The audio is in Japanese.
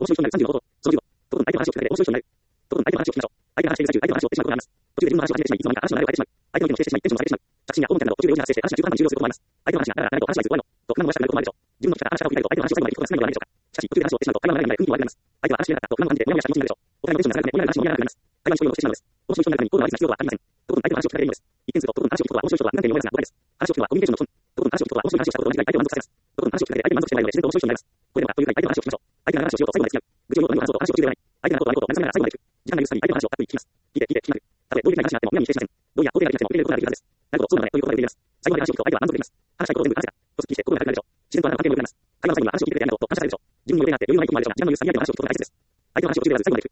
面白い人になる35その15、とことん相手の話を聞かれて面白い人になる。とことん相手の話を聞きましょう。相手の話している最中、相手の話を追ってしまうことがあります。途中で自分の話を始めてしまい、いつの間にか話の流れを変えてしまう。相手の意見を否定してしまい、テンションが下がってしまう。着信や訪問みたいなど途中で用事が発生して話が中途半端に終了することもあります。相手の話が長くなると話はずっと終わるの。と不満を出したくなることもあるでしょう。自分の聞き方話が長くなると相手の話を最後まで聞くことが少ないのではないでしょうか。しかし、途中で話を追ってしまうと会話の流れになり雰囲気も悪くなります。相手は話しきれなかったと不満を感じてモヤモヤした気持ちになるでしょう。お互いのテンションが下がるため、モヤモヤ話も盛り上がらなくなります。会話にそういうのをしてしまうのです。面白い人になるためにコールを合わせる必要はありません。とことん相手の話を聞くことは面白い人は何回でも言われますが、答えが面白い人は面白い人は何回でも言われます。相手の話を聞くことは面白い人は何回でも言われますが、答えが面白い人は面白い人は何回でも言われます。話を聞くのはコミュニケーションの基本。とことん話を聞くことは面白い話をしたことと同じく相手を満足させます。とことん話を聞くだけで相手が満足していないので自然と面白い人になります。これでもかというか相手の話を聞きましょう。相手が話をしようと最後まで付き合う。愚痴を言うことに話そうと話を途中で言わない。相手がことを何ことを慰めながら最後まで聞く。時間が許すたびに相手の話をたっぷり聞きます。聞いて、聞きます。たとえどういう理解がしなくてもむやみに否定しません。どうや肯定ができなくても受け入れることができるはずです。なるほど、そうなのね、ということが言っています。最後まで話を聞くと相手は満足できます。話したいことを全部話せた。とすっきりして心が軽くなるでしょう。自然とあなたの関係も良くなります。会話の最後には話を聞いてくれてありがとうと感謝されるでしょう。自分にも良くなって余裕のないこともあるでしょう。何でも言う最悪の話を聞くことが大切です。相手の話を途中で言わず最後まで聞く。